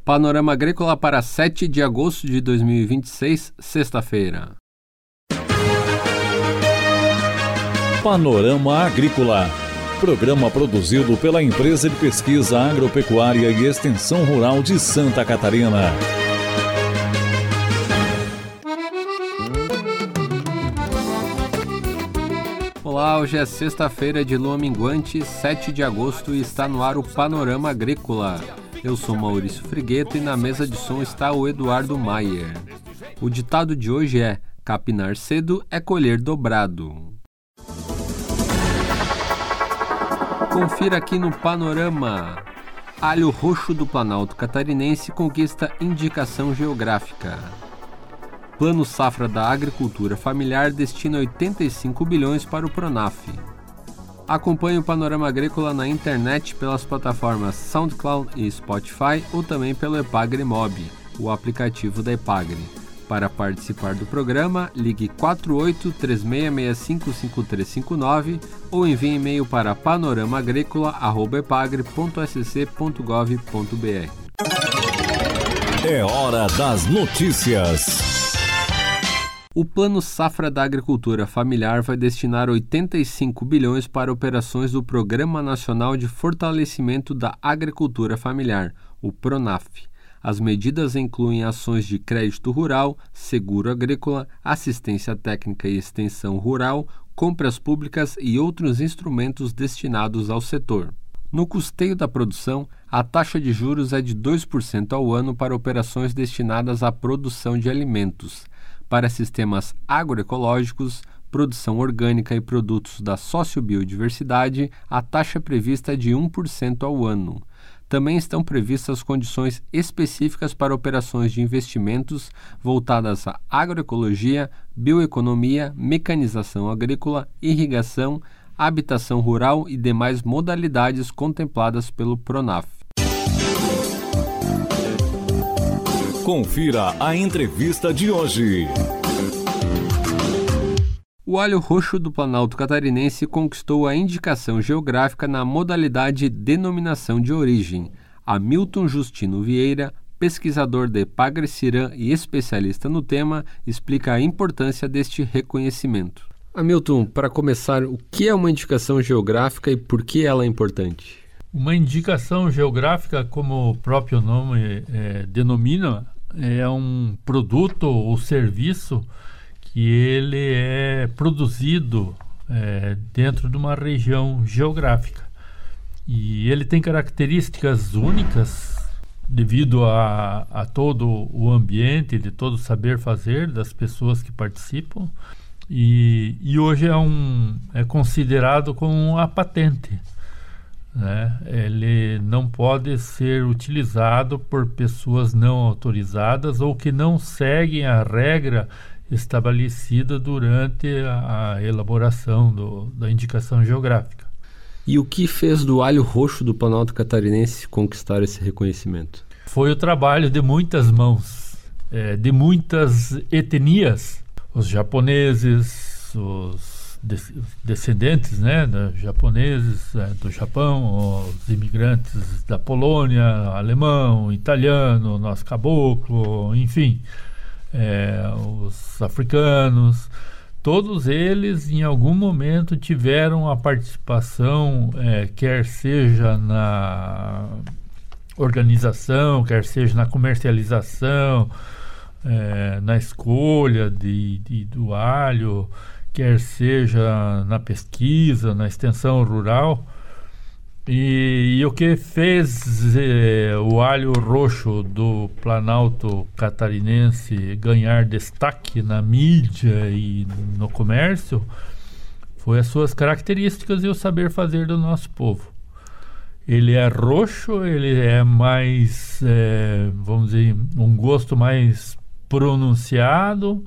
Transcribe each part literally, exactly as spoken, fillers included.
Panorama Agrícola para sete de agosto de dois mil e vinte e seis, sexta-feira. Panorama Agrícola, programa produzido pela Empresa de Pesquisa Agropecuária e Extensão Rural de Santa Catarina. Olá, hoje é sexta-feira de lua minguante, sete de agosto, e está no ar o Panorama Agrícola. Eu sou Maurício Frigueto e na mesa de som está o Eduardo Maier. O ditado de hoje é: capinar cedo é colher dobrado. Confira aqui no Panorama. Alho roxo do Planalto Catarinense conquista indicação geográfica. Plano Safra da Agricultura Familiar destina oitenta e cinco bilhões para o Pronaf. Acompanhe o Panorama Agrícola na internet pelas plataformas SoundCloud e Spotify ou também pelo EpagriMob, o aplicativo da Epagri. Para participar do programa, ligue quatro oito três seis seis cinco cinco três cinco nove ou envie e-mail para panoramaagricola arroba epagri ponto s c ponto gov ponto b r. É hora das notícias. O Plano Safra da Agricultura Familiar vai destinar oitenta e cinco bilhões para operações do Programa Nacional de Fortalecimento da Agricultura Familiar, o Pronaf. As medidas incluem ações de crédito rural, seguro agrícola, assistência técnica e extensão rural, compras públicas e outros instrumentos destinados ao setor. No custeio da produção, a taxa de juros é de dois por cento ao ano para operações destinadas à produção de alimentos. Para sistemas agroecológicos, produção orgânica e produtos da sociobiodiversidade, a taxa prevista é de um por cento ao ano. Também estão previstas condições específicas para operações de investimentos voltadas à agroecologia, bioeconomia, mecanização agrícola, irrigação, habitação rural e demais modalidades contempladas pelo Pronaf. Confira a entrevista de hoje. O alho roxo do Planalto Catarinense conquistou a indicação geográfica na modalidade Denominação de Origem. Hamilton Justino Vieira, pesquisador da Epagri-Ciram e especialista no tema, explica a importância deste reconhecimento. Hamilton, para começar, o que é uma indicação geográfica e por que ela é importante? Uma indicação geográfica, como o próprio nome é, denomina, é um produto ou serviço que ele é produzido é, dentro de uma região geográfica. E ele tem características únicas devido a, a todo o ambiente, de todo o saber fazer das pessoas que participam. E, e hoje é, um, é considerado como a patente. Né? Ele não pode ser utilizado por pessoas não autorizadas ou que não seguem a regra estabelecida durante a, a elaboração do, da indicação geográfica. E o que fez do alho roxo do Planalto Catarinense conquistar esse reconhecimento? Foi o trabalho de muitas mãos, é, de muitas etnias, os japoneses, os descendentes, né, dos japoneses é, do Japão, os imigrantes da Polônia, alemão, italiano, nosso caboclo, enfim, é, os africanos, todos eles em algum momento tiveram a participação, é, quer seja na organização, quer seja na comercialização, é, na escolha de, de, do alho, quer seja na pesquisa, na extensão rural. E, e o que fez eh, o alho roxo do Planalto Catarinense ganhar destaque na mídia e no comércio foi as suas características e o saber fazer do nosso povo. Ele é roxo, ele é mais, eh, vamos dizer, um gosto mais pronunciado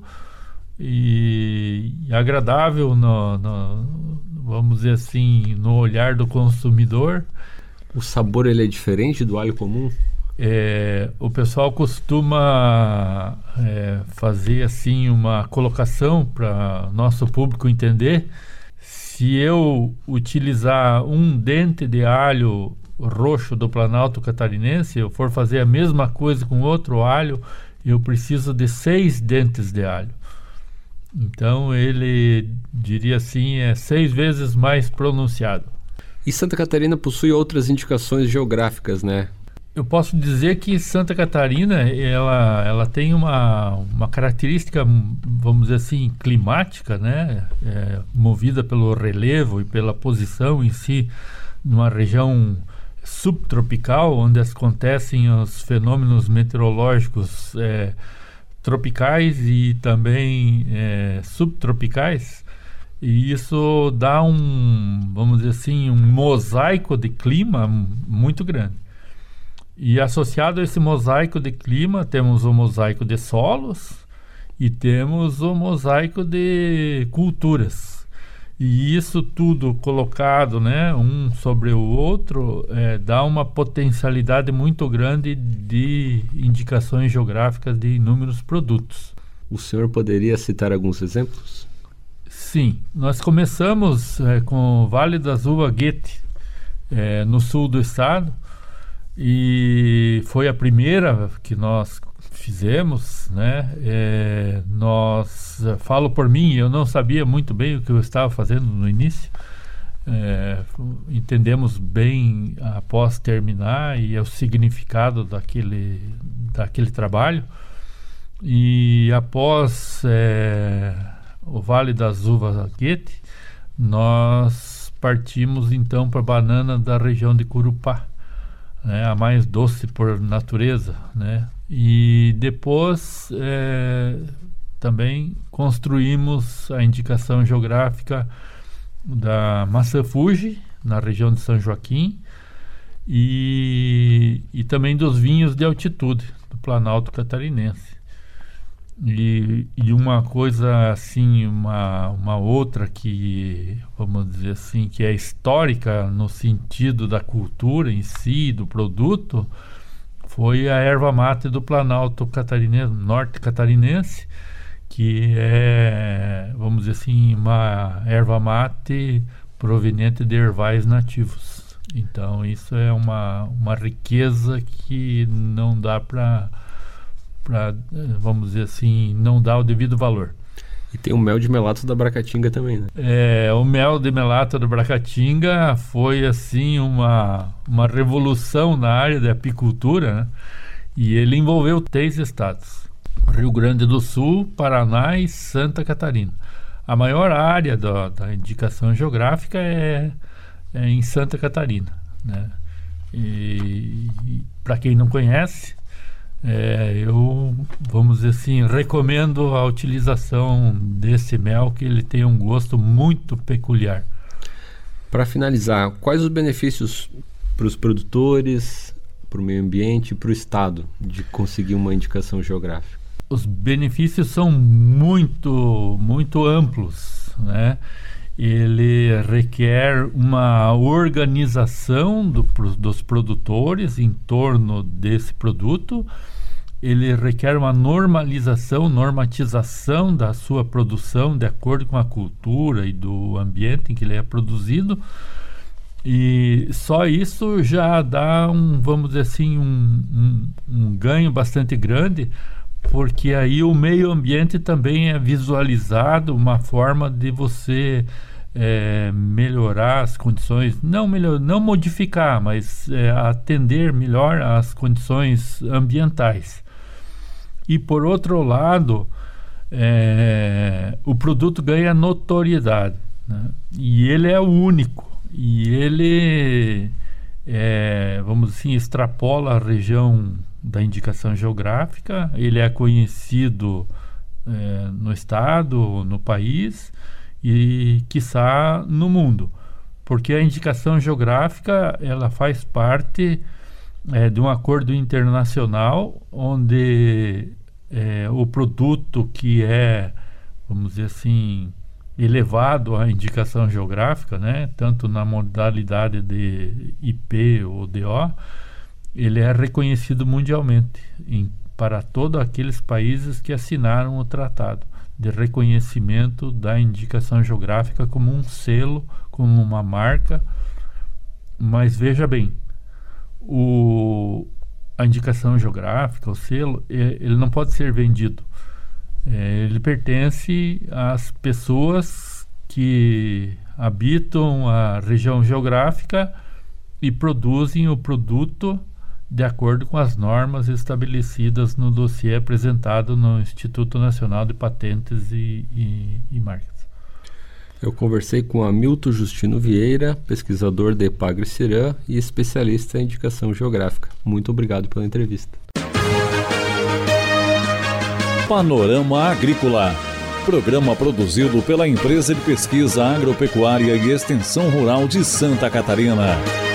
e agradável no, no, vamos dizer assim, no olhar do consumidor. O sabor ele é diferente do alho comum? É, o pessoal costuma é, fazer assim uma colocação para nosso público entender. Se eu utilizar um dente de alho roxo do Planalto Catarinense, eu for fazer a mesma coisa com outro alho, eu preciso de seis dentes de alho. Então ele, diria assim, é seis vezes mais pronunciado. E Santa Catarina possui outras indicações geográficas, né? Eu posso dizer que Santa Catarina, ela, ela tem uma, uma característica, vamos dizer assim, climática, né? É, movida pelo relevo e pela posição em si, numa região subtropical, onde acontecem os fenômenos meteorológicos é, tropicais e também é, subtropicais. E isso dá um, vamos dizer assim, um mosaico de clima muito grande. E associado a esse mosaico de clima, temos o mosaico de solos e temos o mosaico de culturas. E isso tudo colocado, né, um sobre o outro, é, dá uma potencialidade muito grande de indicações geográficas de inúmeros produtos. O senhor poderia citar alguns exemplos? Sim, nós começamos é, com o Vale das Uvas Goethe, é, no sul do estado, e foi a primeira que nós fizemos, né? É, nós, falo por mim, eu não sabia muito bem o que eu estava fazendo no início, é, entendemos bem após terminar e o significado daquele, daquele trabalho, e após é, o Vale das Uvas Goethe, nós partimos então para a banana da região de Curupá, né, a mais doce por natureza, né? E depois é, também construímos a indicação geográfica da maçã Fuji, na região de São Joaquim, e, e também dos vinhos de altitude, do Planalto Catarinense. E, e uma coisa assim, uma, uma outra que, vamos dizer assim, que é histórica no sentido da cultura em si, do produto, foi a erva mate do Planalto Catarinense, norte catarinense, que é, vamos dizer assim, uma erva mate proveniente de ervais nativos. Então isso é uma, uma riqueza que não dá para... Pra, vamos dizer assim, não dá o devido valor. E tem o mel de melato da Bracatinga também, né? É, o mel de melato da Bracatinga foi assim uma, uma revolução na área da apicultura, né? E ele envolveu três estados: Rio Grande do Sul, Paraná e Santa Catarina. A maior área da, da indicação geográfica é, é em Santa Catarina, né? E, e para quem não conhece, É, eu, vamos dizer assim, recomendo a utilização desse mel, que ele tem um gosto muito peculiar. Para finalizar, quais os benefícios para os produtores, para o meio ambiente e para o Estado de conseguir uma indicação geográfica? Os benefícios são muito, muito amplos, né? Ele requer uma organização do, dos produtores em torno desse produto, ele requer uma normalização, normatização da sua produção de acordo com a cultura e do ambiente em que ele é produzido, e só isso já dá um, vamos dizer assim, um, um, um ganho bastante grande, porque aí o meio ambiente também é visualizado, uma forma de você é, melhorar as condições, não, melhor, não modificar, mas é, atender melhor às condições ambientais. E por outro lado, é, o produto ganha notoriedade, né? E ele é o único, e ele, é, vamos assim, extrapola a região da indicação geográfica, ele é conhecido é, no estado, no país e, quiçá, no mundo, porque a indicação geográfica ela faz parte é, de um acordo internacional onde é, o produto que é, vamos dizer assim, elevado à indicação geográfica, né, tanto na modalidade de I P ou D O, ele é reconhecido mundialmente em, para todos aqueles países que assinaram o tratado de reconhecimento da indicação geográfica como um selo, como uma marca. Mas veja bem, o, a indicação geográfica, o selo, ele não pode ser vendido. É, ele pertence às pessoas que habitam a região geográfica e produzem o produto de acordo com as normas estabelecidas no dossiê apresentado no Instituto Nacional de Patentes e, e, e Marcas. Eu conversei com Hamilton Justino Vieira, pesquisador de Epagre-Cirã e especialista em indicação geográfica. Muito obrigado pela entrevista. Panorama Agrícola, programa produzido pela Empresa de Pesquisa Agropecuária e Extensão Rural de Santa Catarina.